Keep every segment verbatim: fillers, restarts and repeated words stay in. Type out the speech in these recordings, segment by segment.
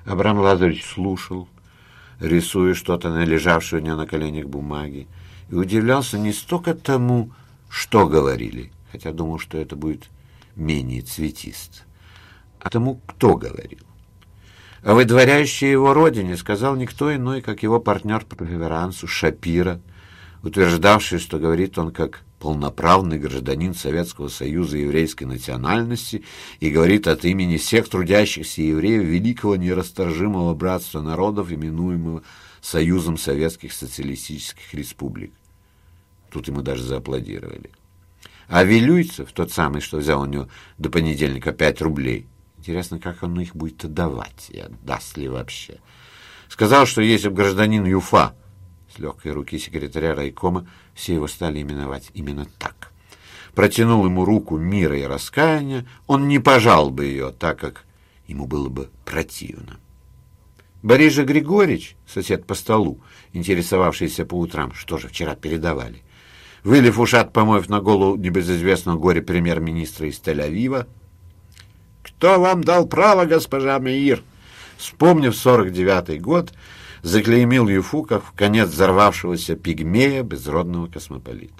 Абрам Лазаревич слушал, рисуя что-то на лежавшей у него на коленях бумаге, и удивлялся не столько тому, что говорили, хотя думал, что это будет менее цветист, а тому, кто говорил. О выдворяющей его родине сказал никто иной, как его партнер по преферансу Шапира, утверждавший, что говорит он как полноправный гражданин Советского Союза еврейской национальности и говорит от имени всех трудящихся евреев великого нерасторжимого братства народов, именуемого Союзом Советских Социалистических Республик. Тут ему даже зааплодировали. А Вилюйцев, тот самый, что взял у него до понедельника пять рублей, интересно, как он их будет отдавать, и отдаст ли вообще, сказал, что если бы гражданин Юфа, с легкой руки секретаря райкома, все его стали именовать именно так, протянул ему руку мира и раскаяния, он не пожал бы ее, так как ему было бы противно. Борис же Григорьевич, сосед по столу, интересовавшийся по утрам, что же вчера передавали, вылив ушат помоев на голову небезызвестного горе-премьер-министра из Тель-Авива: «Кто вам дал право, госпожа Меир?» Вспомнив сорок девятый год, заклеймил Юфу как в конец взорвавшегося пигмея безродного космополита.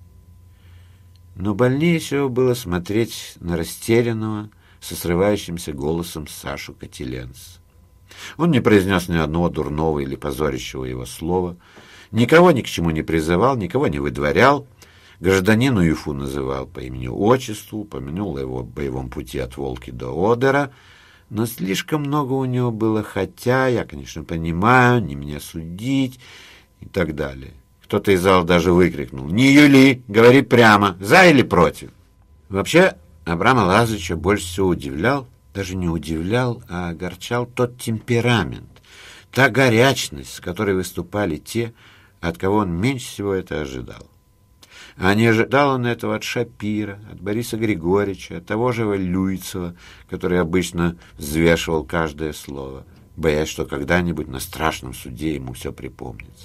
Но больнее всего было смотреть на растерянного, со срывающимся голосом Сашу Котеленца. Он не произнес ни одного дурного или позорящего его слова, никого ни к чему не призывал, никого не выдворял, гражданину Юфу называл по имени-отчеству, упомянул о его боевом пути от Волки до Одера, но слишком много у него было «хотя», «я, конечно, понимаю», «не меня судить» и так далее. Кто-то из зала даже выкрикнул: «Не юли, говори прямо, за или против». Вообще, Абрама Лазаревича больше всего удивлял, даже не удивлял, а огорчал тот темперамент, та горячность, с которой выступали те, от кого он меньше всего это ожидал. А не ожидал он этого от Шапира, от Бориса Григорьевича, от того же Вилюйцева, который обычно взвешивал каждое слово, боясь, что когда-нибудь на страшном суде ему все припомнится.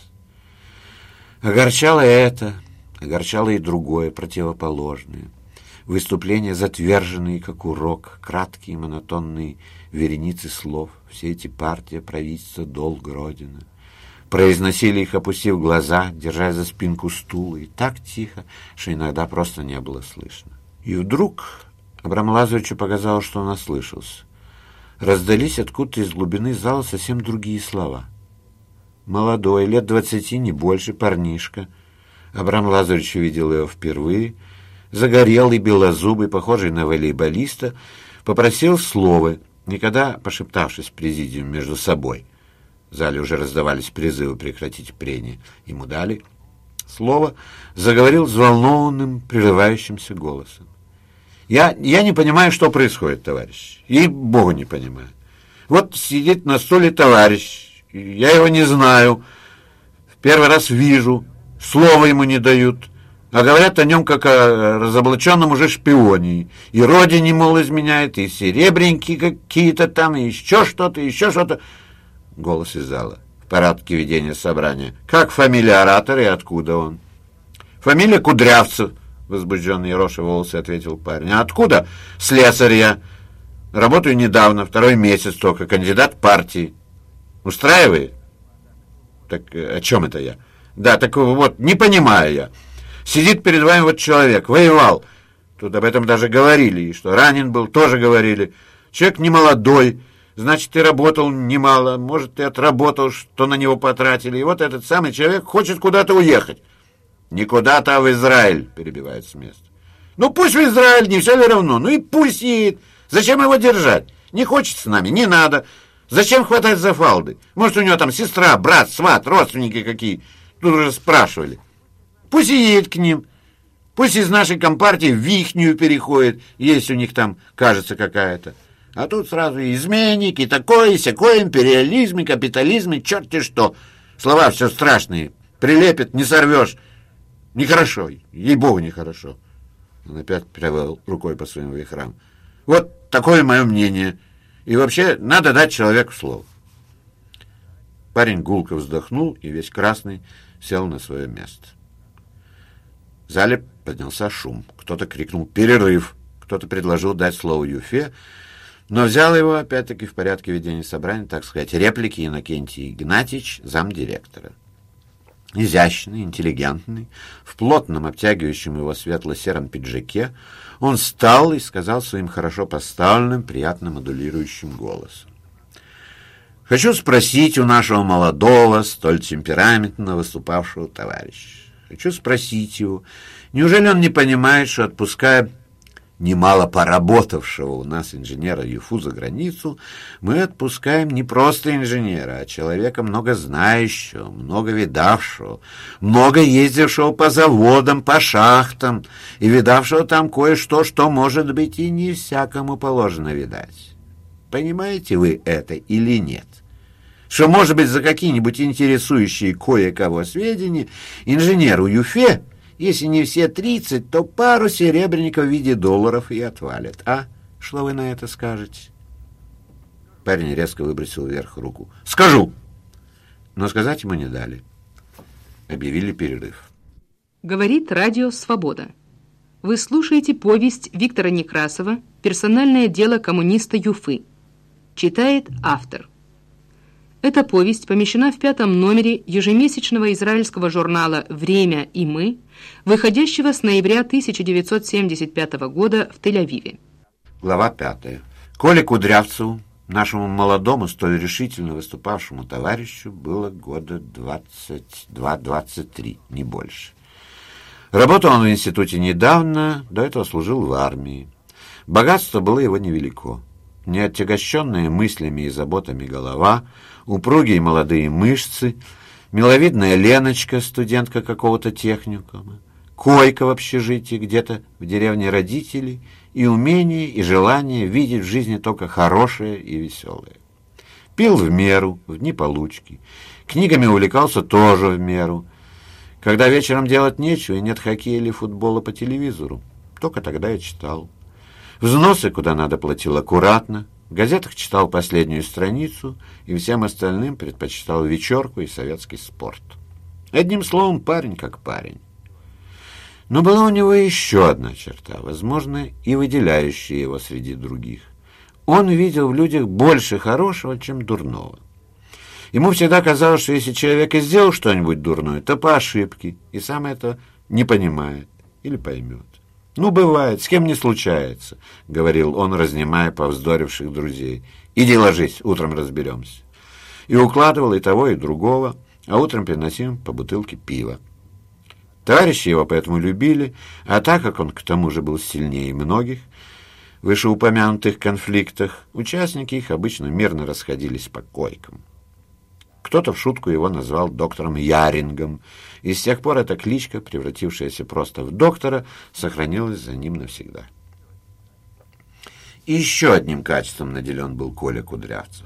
Огорчало это, огорчало и другое, противоположное. Выступления, затверженные как урок, краткие монотонные вереницы слов, все эти партии, правительство, долг, Родина. Произносили их, опустив глаза, держась за спинку стула, и так тихо, что иногда просто не было слышно. И вдруг Абраму Лазаревичу показалось, что он ослышался. Раздались откуда-то из глубины зала совсем другие слова. Молодой, лет двадцати, не больше, парнишка. Абрам Лазаревич увидел его впервые. Загорелый, белозубый, похожий на волейболиста, попросил слова, никогда пошептавшись в президиуме между собой. В зале уже раздавались призывы прекратить прение. Ему дали слово, заговорил взволнованным, прерывающимся голосом. Я, я не понимаю, что происходит, товарищ. Ей-богу, не понимаю. Вот сидит на стуле товарищ, я его не знаю, в первый раз вижу, слова ему не дают, а говорят о нем как о разоблаченном уже шпионе. И родине, мол, изменяет, и серебряники какие-то там, и еще что-то, еще что-то. Голос из зала. В порядке ведения собрания. Как фамилия оратора и откуда он? Фамилия Кудрявцев, возбужденный ероши волосы, ответил парень. А откуда? Слесарь я. Работаю недавно, второй месяц только, кандидат партии. Устраивает? Так о чем это я? Да, так вот, не понимаю я. Сидит перед вами вот человек, воевал. Тут об этом даже говорили, и что ранен был, тоже говорили. Человек не молодой. Значит, ты работал немало, может, ты отработал, что на него потратили. И вот этот самый человек хочет куда-то уехать. Не куда-то, а в Израиль, перебивает с места. Ну, пусть в Израиль, не все ли равно. Ну и пусть едет. Зачем его держать? Не хочет с нами, не надо. Зачем хватать за фалды? Может, у него там сестра, брат, сват, родственники какие. Тут уже спрашивали. Пусть и едет к ним. Пусть из нашей компартии в ихнюю переходит, если у них там, кажется, какая-то. А тут сразу и изменник, и такое, и сякое, империализм, и капитализм, и черт-те что. Слова все страшные. Прилепят, не сорвешь. Нехорошо, ей-богу, нехорошо. Он опять провел рукой по своим вихрам. Вот такое мое мнение. И вообще, надо дать человеку слово. Парень гулко вздохнул и весь красный сел на свое место. В зале поднялся шум. Кто-то крикнул «Перерыв!», кто-то предложил дать слово Юфе, Но взял его, опять-таки, в порядке ведения собрания, так сказать, реплики Иннокентий Игнатьич, замдиректора. Изящный, интеллигентный, в плотном, обтягивающем его светло-сером пиджаке, он встал и сказал своим хорошо поставленным, приятно модулирующим голосом: «Хочу спросить у нашего молодого, столь темпераментно выступавшего товарища, хочу спросить его, неужели он не понимает, что, отпуская немало поработавшего у нас инженера ЮФУ за границу, мы отпускаем не просто инженера, а человека много знающего, много видавшего, много ездившего по заводам, по шахтам и видавшего там кое-что, что, может быть, и не всякому положено видать. Понимаете вы это или нет? Что, может быть, за какие-нибудь интересующие кое-кого сведения инженеру ЮФЕ, если не все тридцать, то пару серебряников в виде долларов и отвалят. А что вы на это скажете?» Парень резко выбросил вверх руку. «Скажу!» Но сказать ему не дали. Объявили перерыв. Говорит радио «Свобода». Вы слушаете повесть Виктора Некрасова «Персональное дело коммуниста ЮФы». Читает автор. Эта повесть помещена в пятом номере ежемесячного израильского журнала «Время и мы», выходящего с ноября тысяча девятьсот семьдесят пятого года в Тель-Авиве. Глава пятая. Коле Кудрявцеву, нашему молодому, столь решительно выступавшему товарищу, было года двадцать два — двадцать три, не больше. Работал он в институте недавно, до этого служил в армии. Богатство было его невелико. Не отягощенная мыслями и заботами голова, упругие молодые мышцы, миловидная Леночка, студентка какого-то техникума, койка в общежитии где-то в деревне родителей и умение и желание видеть в жизни только хорошее и веселое. Пил в меру, в дни получки, книгами увлекался тоже в меру. Когда вечером делать нечего и нет хоккея или футбола по телевизору, только тогда я читал. Взносы куда надо платил аккуратно, в газетах читал последнюю страницу и всем остальным предпочитал вечерку и советский спорт. Одним словом, парень как парень. Но была у него еще одна черта, возможно, и выделяющая его среди других. Он видел в людях больше хорошего, чем дурного. Ему всегда казалось, что если человек и сделал что-нибудь дурное, то по ошибке, и сам это не понимает или поймет. «Ну, бывает, с кем не случается», — говорил он, разнимая повздоривших друзей. «Иди ложись, утром разберемся». И укладывал и того, и другого, а утром приносил по бутылке пива. Товарищи его поэтому любили, а так как он к тому же был сильнее многих в вышеупомянутых конфликтах, участники их обычно мирно расходились по койкам. Кто-то в шутку его назвал доктором Ярингом, и с тех пор эта кличка, превратившаяся просто в доктора, сохранилась за ним навсегда. И еще одним качеством наделен был Коля Кудрявцев.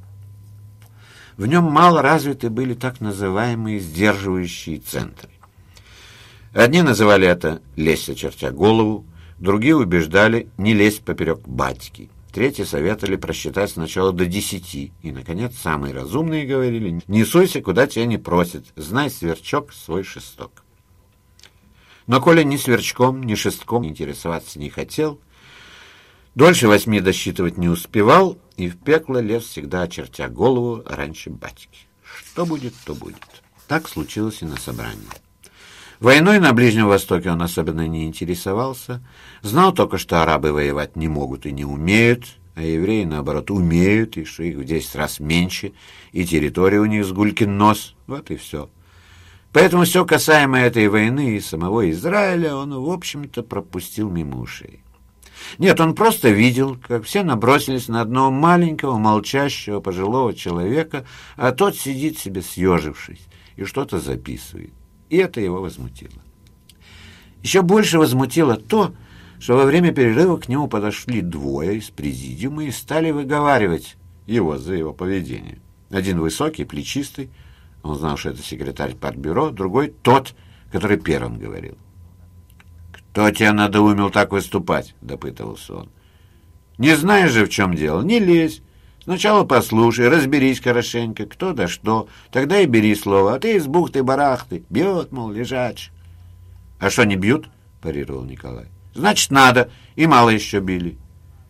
В нем мало развиты были так называемые сдерживающие центры. Одни называли это «лезть, очертя голову», другие убеждали не лезть поперек батьки. Третьи советовали просчитать сначала до десяти. И, наконец, самые разумные говорили: «Не суйся, куда тебя не просят. Знай, сверчок, свой шесток». Но Коля ни сверчком, ни шестком интересоваться не хотел, дольше восьми досчитывать не успевал, и в пекло лез всегда, очертя голову, раньше батьки. Что будет, то будет. Так случилось и на собрании. Войной на Ближнем Востоке он особенно не интересовался, знал только, что арабы воевать не могут и не умеют, а евреи, наоборот, умеют, и что их в десять раз меньше, и территория у них с гулькин нос, вот и все. Поэтому все касаемое этой войны и самого Израиля он, в общем-то, пропустил мимо ушей. Нет, он просто видел, как все набросились на одного маленького, молчащего, пожилого человека, а тот сидит себе съежившись и что-то записывает. И это его возмутило. Еще больше возмутило то, что во время перерыва к нему подошли двое из президиума и стали выговаривать его за его поведение. Один высокий, плечистый, он знал, что это секретарь партбюро, другой тот, который первым говорил. «Кто тебя надоумил так выступать?» — допытывался он. «Не знаешь же, в чем дело? Не лезь. Сначала послушай, разберись хорошенько, кто да что, тогда и бери слово, а ты из бухты-барахты, бьет, мол, лежач». «А что, не бьют?» — парировал Николай. «Значит, надо, и мало еще били».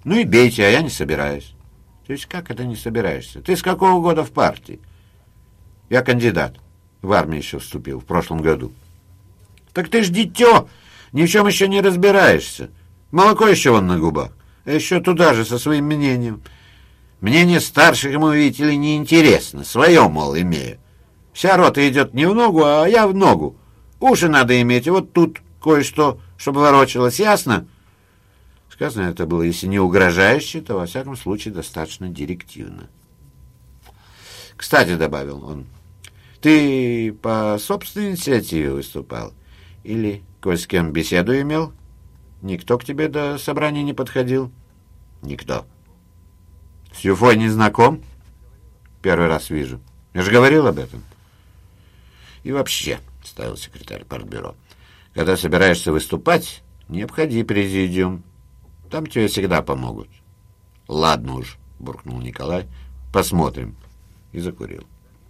Ну и бейте, а я не собираюсь. То есть как это не собираешься? Ты с какого года в партии? Я кандидат. В армию еще вступил в прошлом году. Так ты ж дитё, ни в чем еще не разбираешься. Молоко еще вон на губах. А еще туда же со своим мнением. Мнение старших ему, видите ли, неинтересно. Свое, мол, имею. Вся рота идет не в ногу, а я в ногу. Уши надо иметь, и вот тут кое-что, чтобы ворочалось, ясно? Сказано это было, если не угрожающе, то, во всяком случае, достаточно директивно. Кстати, добавил он, ты по собственной инициативе выступал? Или кое с кем беседу имел? Никто к тебе до собрания не подходил? Никто. С Юфой не знаком? Первый раз вижу. Я же говорил об этом. И вообще, ставил секретарь партбюро, когда собираешься выступать, не обходи президиум. Там тебе всегда помогут. Ладно уж, буркнул Николай, посмотрим. И закурил.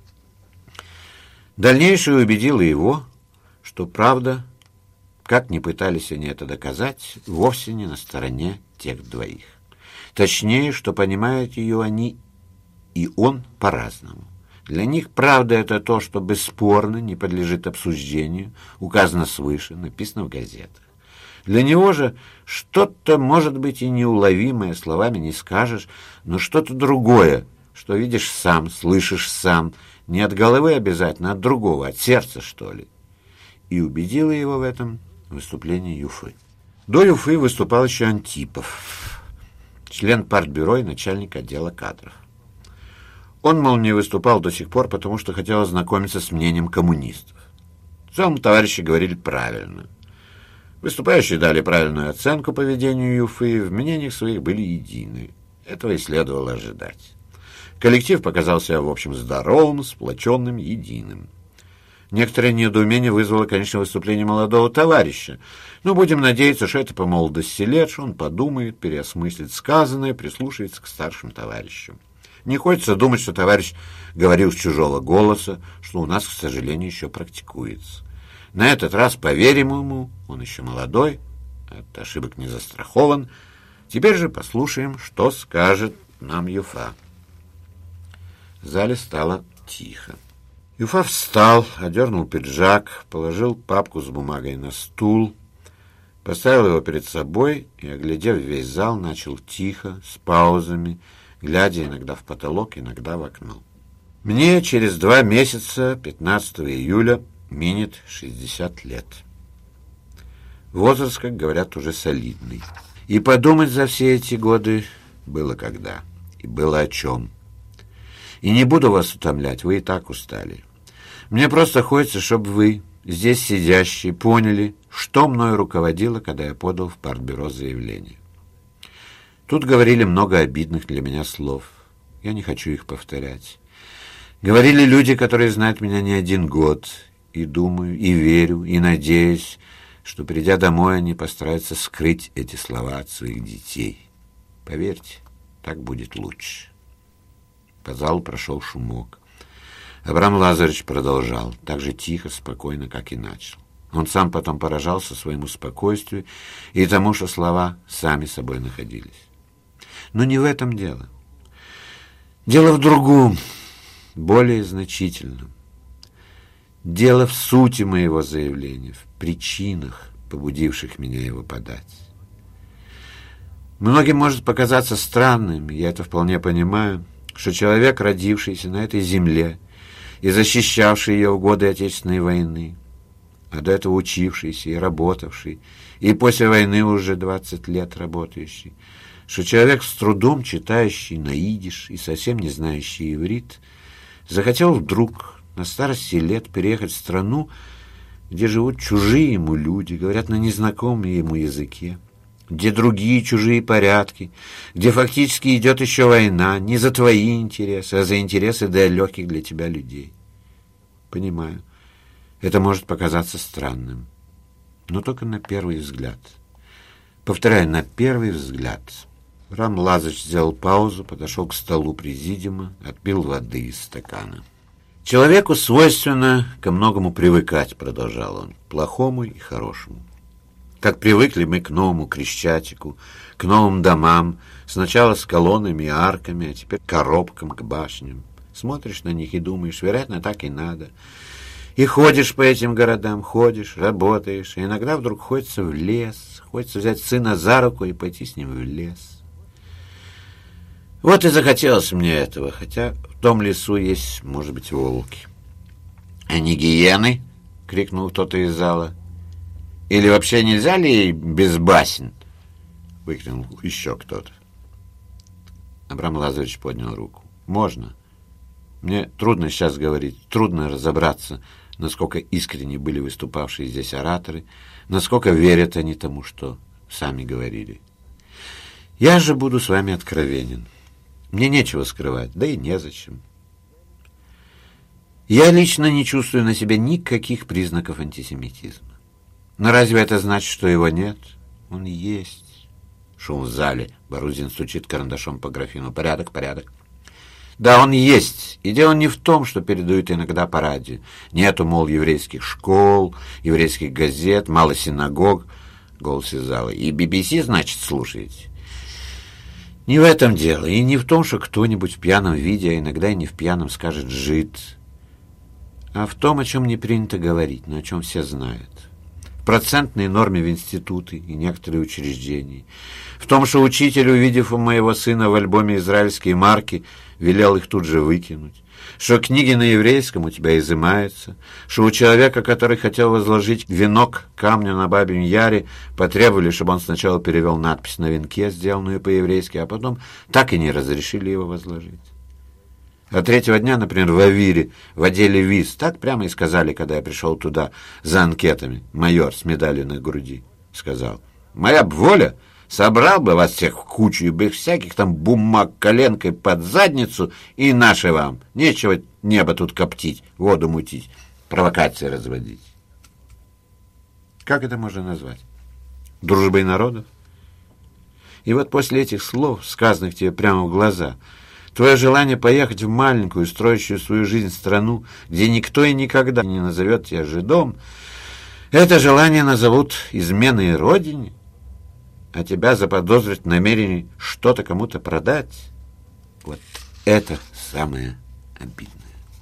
Дальнейшее убедило его, что правда, как ни пытались они это доказать, вовсе не на стороне тех двоих. Точнее, что понимают ее они и он по-разному. Для них правда это то, что бесспорно не подлежит обсуждению, указано свыше, написано в газетах. Для него же что-то, может быть, и неуловимое, словами не скажешь, но что-то другое, что видишь сам, слышишь сам, не от головы обязательно, а от другого, от сердца, что ли. И убедило его в этом выступление Юфы. До Юфы выступал еще Антипов, член партбюро и начальник отдела кадров. Он, мол, не выступал до сих пор, потому что хотел ознакомиться с мнением коммунистов. В целом товарищи говорили правильно. Выступающие дали правильную оценку поведению Юфы, в мнениях своих были едины. Этого и следовало ожидать. Коллектив показался, в общем, здоровым, сплоченным, единым. Некоторое недоумение вызвало, конечно, выступление молодого товарища. Но будем надеяться, что это по молодости лет, что он подумает, переосмыслит сказанное, прислушается к старшим товарищам. Не хочется думать, что товарищ говорил с чужого голоса, что у нас, к сожалению, еще практикуется. На этот раз поверим ему, он еще молодой, от ошибок не застрахован. Теперь же послушаем, что скажет нам Юфа. В зале стало тихо. Юфа встал, одернул пиджак, положил папку с бумагой на стул, поставил его перед собой и, оглядев весь зал, начал тихо, с паузами, глядя иногда в потолок, иногда в окно. Мне через два месяца, пятнадцатого июля, минет шестьдесят лет. Возраст, как говорят, уже солидный. И подумать за все эти годы было когда, и было о чем. И не буду вас утомлять, вы и так устали. Мне просто хочется, чтобы вы, здесь сидящие, поняли, что мною руководило, когда я подал в партбюро заявление. Тут говорили много обидных для меня слов. Я не хочу их повторять. Говорили люди, которые знают меня не один год, и думаю, и верю, и надеюсь, что, придя домой, они постараются скрыть эти слова от своих детей. Поверьте, так будет лучше. По залу прошел шумок. Абрам Лазаревич продолжал, так же тихо, спокойно, как и начал. Он сам потом поражался своему спокойствию и тому, что слова сами собой находились. Но не в этом дело. Дело в другом, более значительном. Дело в сути моего заявления, в причинах, побудивших меня его подать. Многим может показаться странным, я это вполне понимаю, что человек, родившийся на этой земле и защищавший ее в годы Отечественной войны, а до этого учившийся и работавший, и после войны уже двадцать лет работающий, что человек с трудом читающий на идиш и совсем не знающий иврит, захотел вдруг на старости лет переехать в страну, где живут чужие ему люди, говорят на незнакомом ему языке, где другие чужие порядки, где фактически идет еще война, не за твои интересы, а за интересы далеких для тебя людей. Понимаю, это может показаться странным, но только на первый взгляд. Повторяю, на первый взгляд. Абрам Лазаревич сделал паузу, подошел к столу президиума, отпил воды из стакана. «Человеку свойственно ко многому привыкать», — продолжал он, — «плохому и хорошему. как привыкли мы к новому Крещатику, к новым домам, сначала с колоннами и арками, а теперь к коробкам, к башням. Смотришь на них и думаешь, вероятно, так и надо. И ходишь по этим городам, ходишь, работаешь, и иногда вдруг хочется в лес, хочется взять сына за руку и пойти с ним в лес. Вот и захотелось мне этого, хотя в том лесу есть, может быть, волки. — А не гиены? — крикнул кто-то из зала. — Или вообще нельзя ли без басен? — выкрикнул еще кто-то. Абрам Лазаревич поднял руку. — Можно. Мне трудно сейчас говорить, трудно разобраться, насколько искренне были выступавшие здесь ораторы, насколько верят они тому, что сами говорили. Я же буду с вами откровенен. Мне нечего скрывать, да и незачем. Я лично не чувствую на себе никаких признаков антисемитизма. Но разве это значит, что его нет? Он есть. Шум в зале. Борузин стучит карандашом по графину. Порядок, порядок. Да, он есть. И дело не в том, что передают иногда по радио. Нету, мол, еврейских школ, еврейских газет, мало синагог. Голос из зала. И би би си, значит, слушаете? Не в этом дело. И не в том, что кто-нибудь в пьяном виде, а иногда и не в пьяном, скажет «жид». А в том, о чем не принято говорить, но о чем все знают. В процентной норме в институты и некоторые учреждения. В том, что учитель, увидев у моего сына в альбоме израильские марки, велел их тут же выкинуть. Что книги на еврейском у тебя изымаются. Что у человека, который хотел возложить венок камню на Бабьем Яре, потребовали, чтобы он сначала перевел надпись на венке, сделанную по-еврейски, а потом так и не разрешили его возложить. А третьего дня, например, в Авире, в отделе ВИЗ, так прямо и сказали, когда я пришел туда за анкетами, майор с медалью на груди, сказал: «Моя б воля, собрал бы вас всех в кучу и без всяких там бумаг коленкой под задницу, и наши вам. Нечего небо тут коптить, воду мутить, провокации разводить». Как это можно назвать? Дружбой народов? И вот после этих слов, сказанных тебе прямо в глаза, твое желание поехать в маленькую, строящую свою жизнь страну, где никто и никогда не назовет тебя жидом, это желание назовут изменой родине, а тебя заподозрят в намерении что-то кому-то продать. Вот это самое обидное.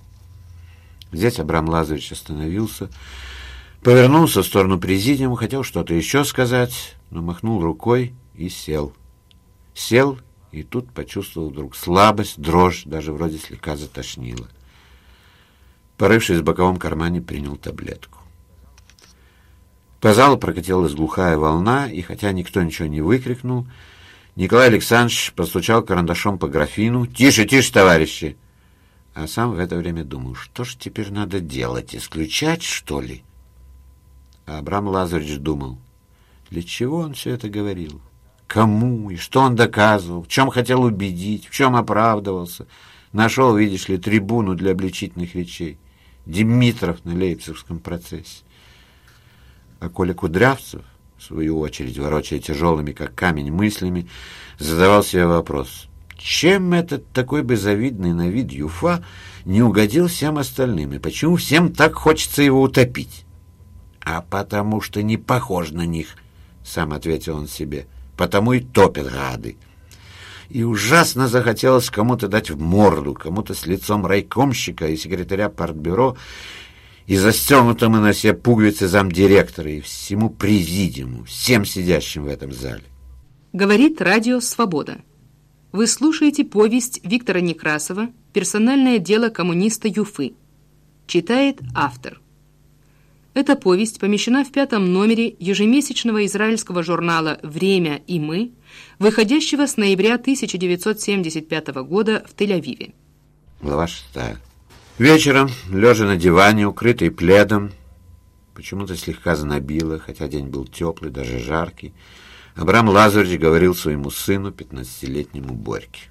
Здесь Абрам Лазаревич остановился, повернулся в сторону президиума, хотел что-то еще сказать, но махнул рукой и сел. Сел и тут почувствовал вдруг слабость, дрожь, даже вроде слегка затошнило. Порывшись в боковом кармане, принял таблетку. По залу прокатилась глухая волна, и хотя никто ничего не выкрикнул, Николай Александрович постучал карандашом по графину. «Тише, тише, товарищи!» А сам в это время думал, что ж теперь надо делать, исключать, что ли? А Абрам Лазаревич думал, для чего он все это говорил? Кому и что он доказывал, в чем хотел убедить, в чем оправдывался. Нашел, видишь ли, трибуну для обличительных речей. Димитров на Лейпцигском процессе. А Коля Кудрявцев, в свою очередь, ворочая тяжелыми, как камень, мыслями, задавал себе вопрос, чем этот такой бы завидный на вид Юфа не угодил всем остальным, и почему всем так хочется его утопить? А потому что не похож на них, сам ответил он себе. Потому и топят гады. И ужасно захотелось кому-то дать в морду, кому-то с лицом райкомщика и секретаря партбюро, и застегнутому на все пуговицы замдиректора, и всему президиуму, всем сидящим в этом зале. Говорит радио «Свобода». Вы слушаете повесть Виктора Некрасова «Персональное дело коммуниста Юфы». Читает автор. Эта повесть помещена в пятом номере ежемесячного израильского журнала «Время и мы», выходящего с ноября тысяча девятьсот семьдесят пятого года в Тель-Авиве. Глава шестая. Вечером, лежа на диване, укрытый пледом, почему-то слегка знобило, хотя день был теплый, даже жаркий, Абрам Лазаревич говорил своему сыну, пятнадцатилетнему Борьке.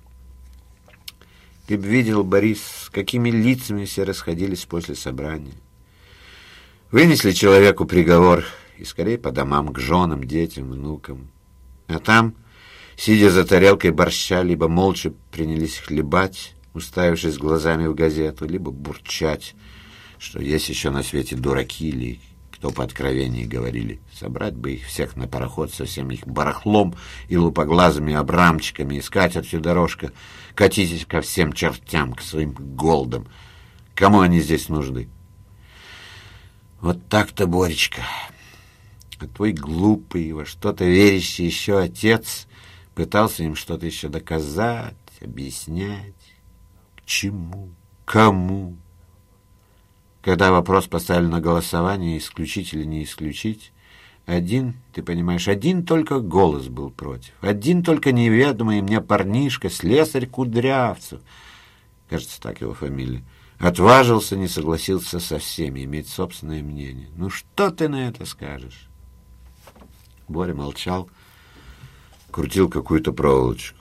«Ты б видел, Борис, с какими лицами все расходились после собрания. Вынесли человеку приговор, и скорее по домам, к женам, детям, внукам. А там, сидя за тарелкой борща, либо молча принялись хлебать, уставившись глазами в газету, либо бурчать, что есть еще на свете дураки или кто по откровении говорили. Собрать бы их всех на пароход со всем их барахлом и лупоглазыми абрамчиками, искать отсюда дорожка, катитесь ко всем чертям, к своим голдам. Кому они здесь нужны? Вот так-то, Боречка. А твой глупый, во что-то верящий еще отец пытался им что-то еще доказать, объяснять. К чему? Кому? Когда вопрос поставили на голосование, исключить или не исключить, один, ты понимаешь, один только голос был против. Один только неведомый мне парнишка, слесарь Кудрявцев, кажется, так его фамилия, отважился, не согласился со всеми, иметь собственное мнение. Ну что ты на это скажешь? Боря молчал, крутил какую-то проволочку.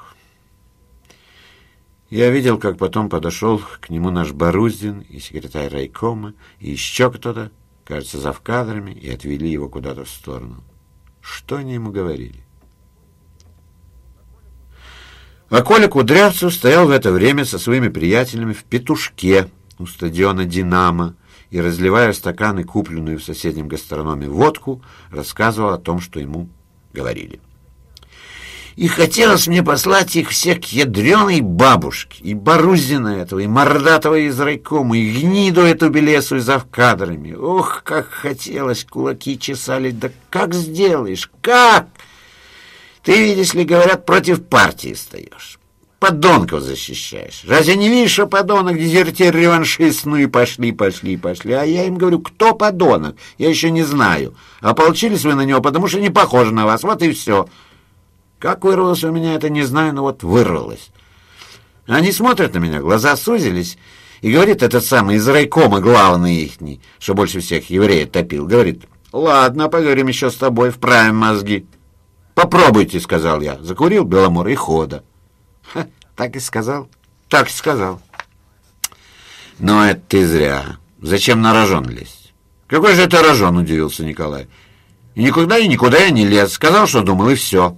Я видел, как потом подошел к нему наш Боруздин и секретарь райкома, и еще кто-то, кажется, завкадрами, и отвели его куда-то в сторону. Что они ему говорили? А Коля Кудрявцев стоял в это время со своими приятелями в петушке у стадиона «Динамо» и, разливая в стаканы купленную в соседнем гастрономе водку, рассказывал о том, что ему говорили. И хотелось мне послать их всех к ядреной бабушке, и Боруздина этого, и Мордатова из райкома, и гниду эту белесую завкадрами. Ох, как хотелось, кулаки чесали. Да как сделаешь? Как? Ты, видишь ли, говорят, против партии стоишь. Подонков защищаешь. Разве не видишь, что подонок, дезертир, реваншист? Ну и пошли, пошли, пошли. А я им говорю, кто подонок? Я еще не знаю. Ополчились вы на него, потому что не похоже на вас. Вот и все. Как вырвалось у меня, это не знаю, но вот вырвалось. Они смотрят на меня, глаза сузились, и говорит этот самый из райкома, главный ихний, что больше всех евреев топил, говорит, ладно, поговорим еще с тобой, вправим мозги. Попробуйте, сказал я. Закурил Беломор и хода. Ха, так и сказал? Так и сказал. Но это ты зря. Зачем на рожон лезть? Какой же это рожон, удивился Николай. И никуда и никуда я не лез. Сказал, что думал, и все.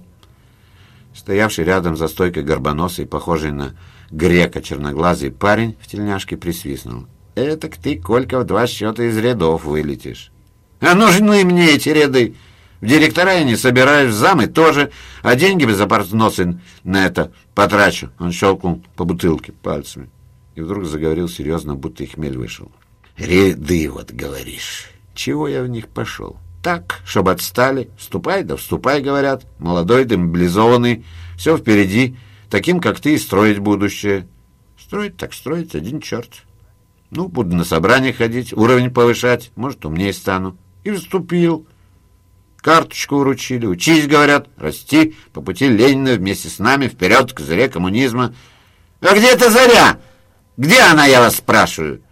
Стоявший рядом за стойкой горбоносый, похожий на грека черноглазый парень в тельняшке присвистнул. «Этак ты, Колька, в два счета из рядов вылетишь». «А нужны мне эти ряды. В директора я не собираюсь, в замы тоже, а деньги без запасносы на это потрачу». Он щелкнул по бутылке пальцами и вдруг заговорил серьезно, будто и хмель вышел. «Ряды, вот говоришь. Чего я в них пошел? Так, чтобы отстали. Вступай, да вступай, говорят. Молодой, демобилизованный. Все впереди. Таким, как ты, и строить будущее». Строить так строить, один черт. Ну, буду на собрания ходить, уровень повышать. Может, умнее стану. И вступил. Карточку вручили. Учись, говорят, расти по пути Ленина вместе с нами вперед к заре коммунизма. А где эта заря? Где она, я вас спрашиваю?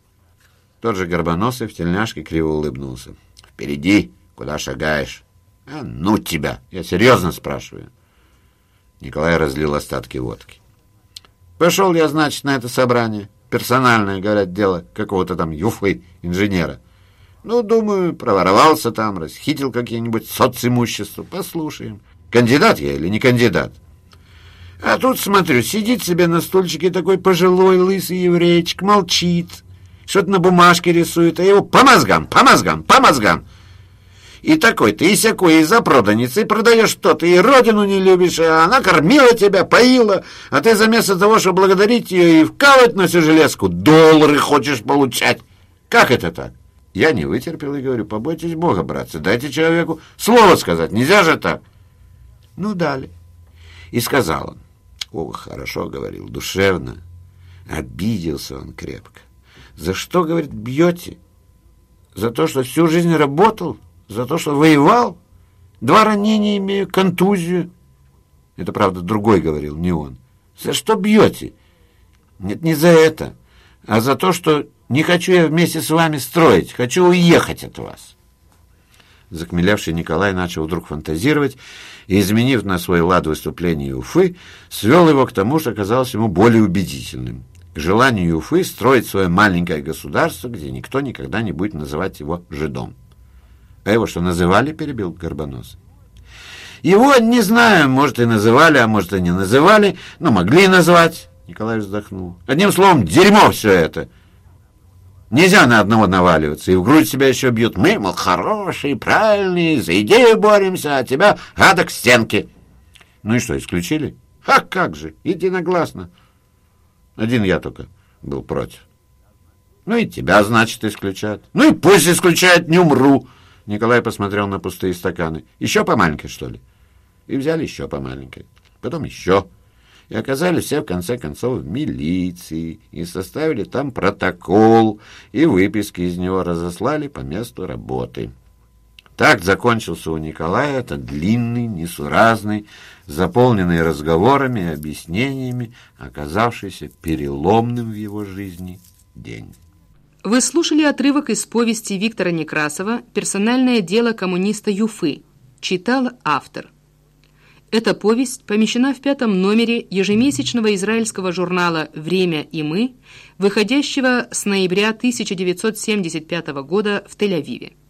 Тот же горбоносый в тельняшке криво улыбнулся. Впереди, куда шагаешь? А ну тебя, я серьезно спрашиваю. Николай разлил остатки водки. Пошел я, значит, на это собрание. Персональное, говорят, дело какого-то там Юфы, инженера. Ну, думаю, проворовался там, расхитил какие-нибудь социмущества. Послушаем, кандидат я или не кандидат. А тут, смотрю, сидит себе на стульчике такой пожилой лысый еврейчик, молчит, что-то на бумажке рисует, а его по мозгам, по мозгам, по мозгам. И такой-то, и сякой, и запроданец, и продаешь что-то, и родину не любишь, а она кормила тебя, поила, а ты заместо того, чтобы благодарить ее и вкалывать на всю железку, доллары хочешь получать. Как это так? Я не вытерпел и говорю, побойтесь Бога, братцы, дайте человеку слово сказать, нельзя же так. Ну, дали. И сказал он, о, хорошо говорил, душевно. Обиделся он крепко. За что, говорит, бьете? За то, что всю жизнь работал? За то, что воевал? Два ранения имею, контузию. Это, правда, другой говорил, не он. За что бьете? Нет, не за это, а за то, что не хочу я вместе с вами строить, хочу уехать от вас. Захмелевший Николай начал вдруг фантазировать и, изменив на свой лад выступление Уфы, свел его к тому, что казалось ему более убедительным. К желанию Уфы строить свое маленькое государство, где никто никогда не будет называть его жидом. А его что, называли, перебил Горбоносый? Его, не знаю, может, и называли, а может, и не называли, но могли назвать. Николай вздохнул. Одним словом, дерьмо все это. Нельзя на одного наваливаться, и в грудь себя еще бьют. Мы, мол, хорошие, правильные, за идею боремся, а тебя гада к стенке. Ну и что, исключили? А как же, единогласно. Один я только был против. Ну и тебя, значит, исключат. Ну и пусть исключают, не умру. Николай посмотрел на пустые стаканы. Еще по маленькой, что ли? И взяли еще по маленькой. Потом еще. И оказались все, в конце концов, в милиции. И составили там протокол. И выписки из него разослали по месту работы. Так закончился у Николая этот длинный, несуразный, заполненный разговорами и объяснениями, оказавшийся переломным в его жизни день. Вы слушали отрывок из повести Виктора Некрасова «Персональное дело коммуниста Юфы». Читал автор. Эта повесть помещена в пятом номере ежемесячного израильского журнала «Время и мы», выходящего с ноября тысяча девятьсот семьдесят пятого года в Тель-Авиве.